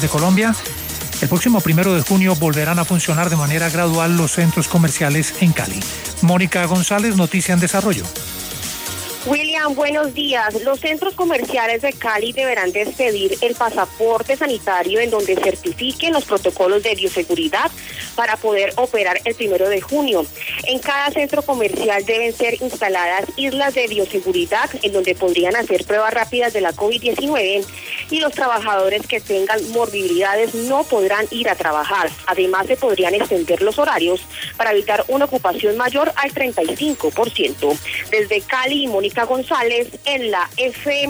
de Colombia. El próximo 1 de junio volverán a funcionar de manera gradual los centros comerciales en Cali. Mónica González, Noticia en Desarrollo. William, buenos días. Los centros comerciales de Cali deberán de expedir el pasaporte sanitario en donde certifiquen los protocolos de bioseguridad para poder operar el 1 de junio. En cada centro comercial deben ser instaladas islas de bioseguridad en donde podrían hacer pruebas rápidas de la COVID-19 y los trabajadores que tengan morbilidades no podrán ir a trabajar. Además, se podrían extender los horarios para evitar una ocupación mayor al 35%. Desde Cali, Mónica González en la FM.